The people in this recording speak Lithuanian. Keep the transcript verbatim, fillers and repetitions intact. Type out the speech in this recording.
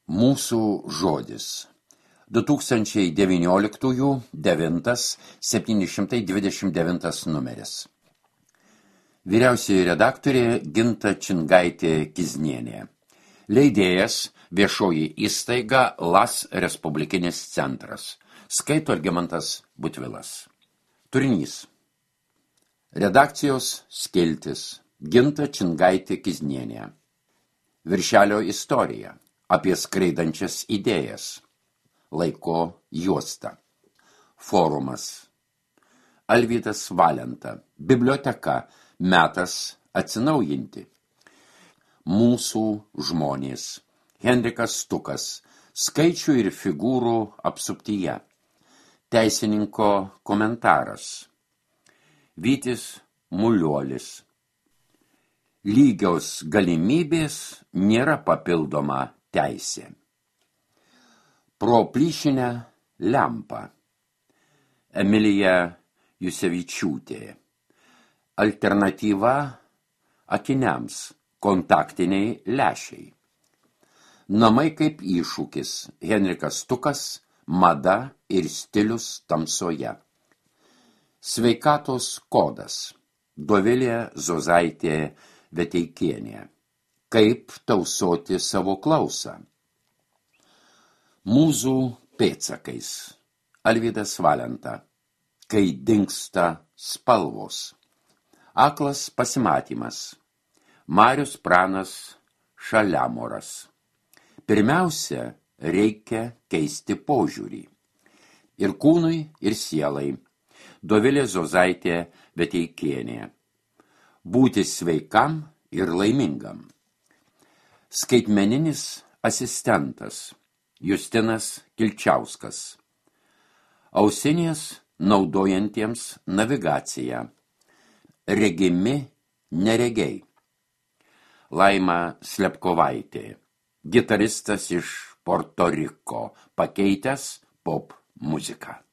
Mūsų žodis. du tūkstančiai devynioliktųjų devintas septyni šimtai dvidešimt devintas numeris. Vyriausioji redaktorė Ginta Čingaitė Kiznienė. Leidėjas viešoji įstaiga Las Respublikinis centras. Skaito Algimantas Butvilas. Turinys. Redakcijos skiltis. Ginta Čingaitė Kiznienė. Viršelio istorija. Apie skraidančias idėjas. Laiko juosta. Forumas. Alvydas Valenta. Biblioteka. Metas atsinaujinti. Mūsų žmonės. Henrikas Stukas. Skaičių ir figūrų apsuptyje. Teisininko komentaras. Vytis Muliuolis. Lygios galimybės nėra papildoma teisė. Pro plyšinę lempą. Emilija Jusevičiūtė. Alternatyva akiniams. Kontaktiniai lęšiai. Namai kaip iššūkis. Henrikas Stukas. Mada ir stilius tamsoje. Sveikatos kodas. Dovilė Zozaitė Veteikienė. Kaip tausoti savo klausą. Mūzų pėdsakais. Alvydas Valenta. Kai dingsta spalvos. Aklas pasimatymas. Marius Pranas Šaliamoras. Pirmiausia, reikia keisti požiūrį. Ir kūnui, ir sielai. Dovilė Zozaitė Veteikienė. Būti sveikam ir laimingam. Skaitmeninis asistentas. Justinas Kilčiauskas. Ausinės naudojantiems navigaciją. Regimi neregiai. Laima Slepkovaitė. Gitaristas iš Porto Riko, pakeitęs pop muziką.